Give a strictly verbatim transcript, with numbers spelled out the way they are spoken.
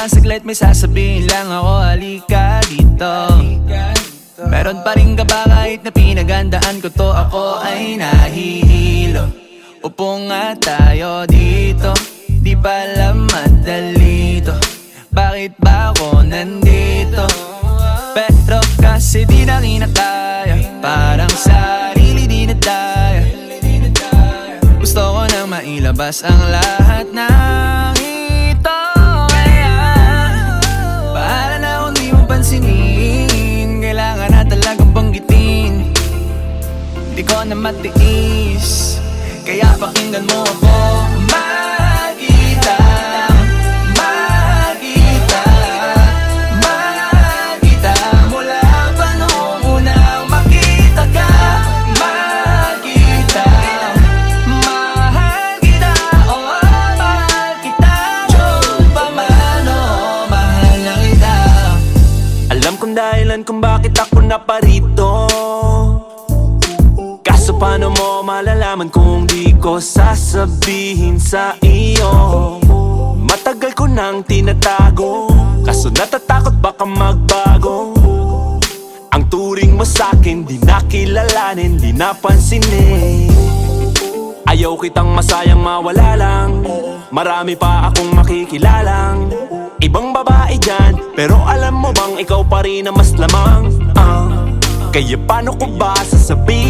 ba saglit may sasabihin lang ako, halika dito. Meron pa rin ka ba kahit na pinagandaan ko to? Ako ay nahihilo. Upo nga tayo dito, di pala madali to. Bakit ba ako nandito? Pero kasi di na kinakaya, parang sarili di na daya. Gusto ko nang mailabas ang lahat ng ito. Kaya bahala na kung di mo pansinin, kailangan na talagang banggitin. Di ko na matiis, kaya pakinggan mo ako. Makita, makita, makita mula pa noong unang makita ka. Makita, mahal kita, oh mahal kita. Joke pa man, oh mahal na kita. Alam kong dahilan kung bakit ako naparito, kaso paano mo malalaman kung di ko sasabihin sa iyo? Matagal ko nang tinatago, kaso natatakot baka magbago. Ang turing mo sa'kin di nakilalanin, di napansinin. Ayaw kitang masayang mawala lang, marami pa akong makikilalang ibang babae dyan, pero alam mo bang ikaw pa rin ang mas lamang. uh, Kaya paano ko ba sasabihin